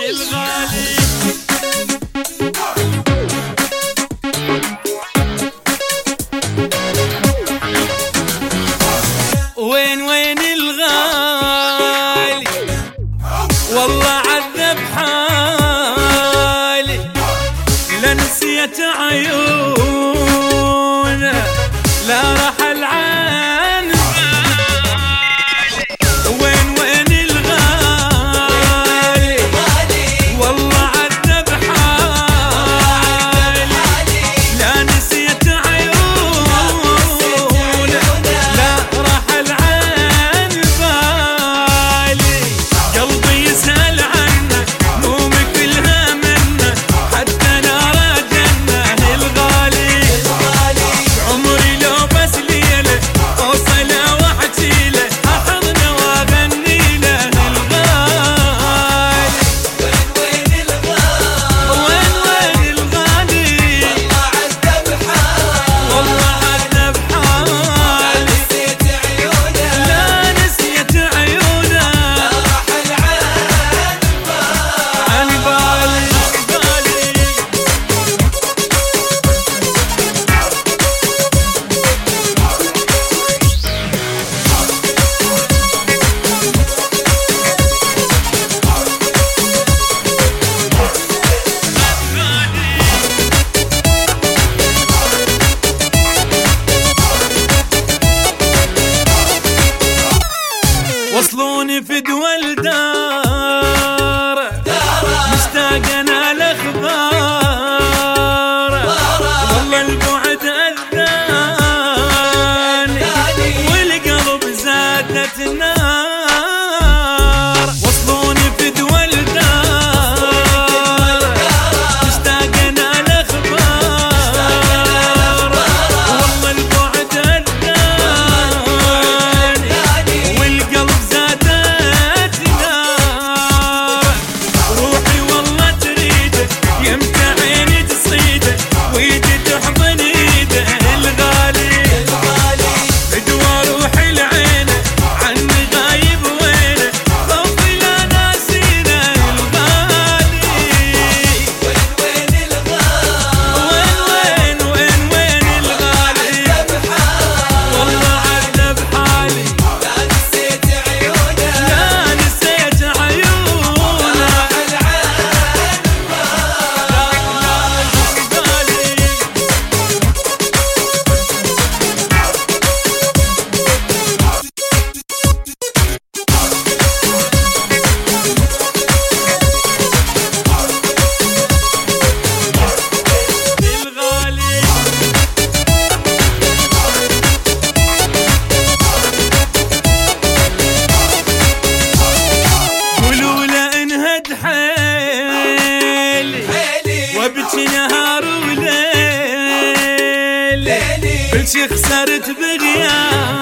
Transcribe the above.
الغالي. وين الغالي والله عذب حالي، لا نسيت عيونه لا رحل عن بالي. وين الغالي والله عذب حالي، لا نسيت عيونه لا رحل عن بالي. قلبي يسأل عنه نومي كلها منه، حتى نار جنه الغالي. عمري لو بس ليله اوصله واحكي له، احضنه واغني له الغالي. وين الغالي والله عذب حالي، نسيت عيونه لا نسيت عيونه عن بالي. وصلوني في دول داره، مشتاق انا لاخباره، والله البعد اذاني والقلب زادت نار. وصلوني في دول داره، مشتاق انا لاخباره، والله البعد اذاني والقلب زادت نار. روحي والله تريده يمتى عيني تصيده، ويدي تحضن ايده الغالي. فدوى روحي لعينه عني غايب وينه، خوفي لا ناسينه الغالي. وين الغالي والله عذب حالي، لا نسيت عيونه الغالي. قولوا له انهد حيلي وابكي نهار وليل، كل شي خسرت بغيابك